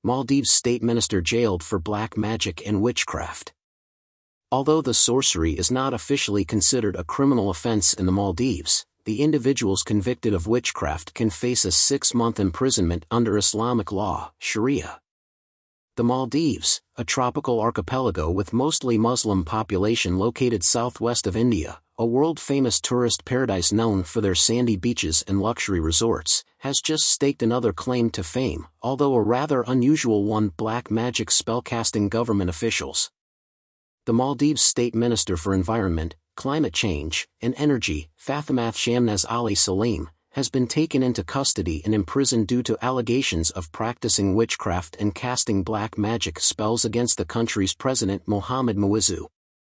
Maldives state minister jailed for black magic and witchcraft. Although the sorcery is not officially considered a criminal offense in the Maldives, the individuals convicted of witchcraft can face a 6-month imprisonment under Islamic law, Sharia. The Maldives, a tropical archipelago with mostly Muslim population located southwest of India, a world-famous tourist paradise known for their sandy beaches and luxury resorts, has just staked another claim to fame, although a rather unusual one: black magic spellcasting government officials. The Maldives State Minister for Environment, Climate Change, and Energy, Fathimath Shamnaz Ali Salim, has been taken into custody and imprisoned due to allegations of practicing witchcraft and casting black magic spells against the country's president Mohamed Muizzu.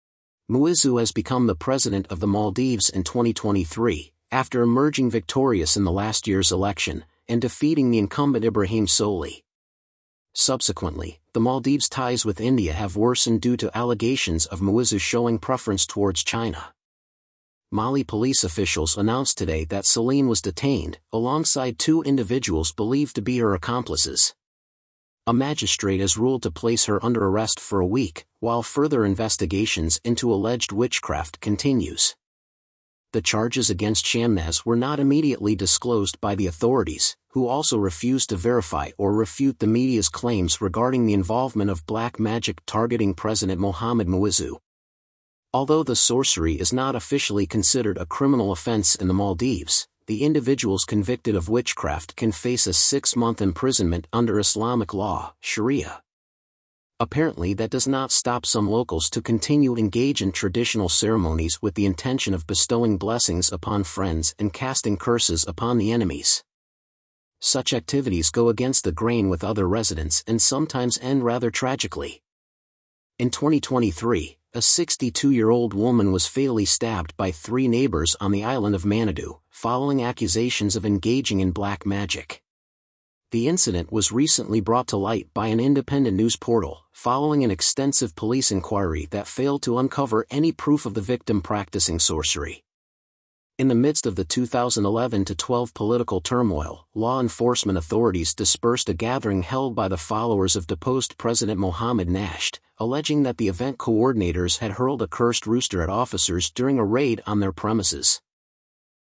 Muizzu has become the president of the Maldives in 2023, after emerging victorious in the last year's election, and defeating the incumbent Ibrahim Soly. Subsequently, the Maldives' ties with India have worsened due to allegations of Muizzu showing preference towards China. Mali police officials announced today that Celine was detained, alongside 2 individuals believed to be her accomplices. A magistrate has ruled to place her under arrest for a week, while further investigations into alleged witchcraft continues. The charges against Shamnaz were not immediately disclosed by the authorities, who also refused to verify or refute the media's claims regarding the involvement of black magic targeting President Mohamed Muizzu. Although the sorcery is not officially considered a criminal offense in the Maldives, the individuals convicted of witchcraft can face a 6-month imprisonment under Islamic law, Sharia. Apparently that does not stop some locals to continue to engage in traditional ceremonies with the intention of bestowing blessings upon friends and casting curses upon the enemies. Such activities go against the grain with other residents and sometimes end rather tragically. In 2023, a 62-year-old woman was fatally stabbed by 3 neighbors on the island of Manado, following accusations of engaging in black magic. The incident was recently brought to light by an independent news portal, following an extensive police inquiry that failed to uncover any proof of the victim practicing sorcery. In the midst of the 2011-12 political turmoil, law enforcement authorities dispersed a gathering held by the followers of deposed President Mohamed Nasheed, alleging that the event coordinators had hurled a cursed rooster at officers during a raid on their premises.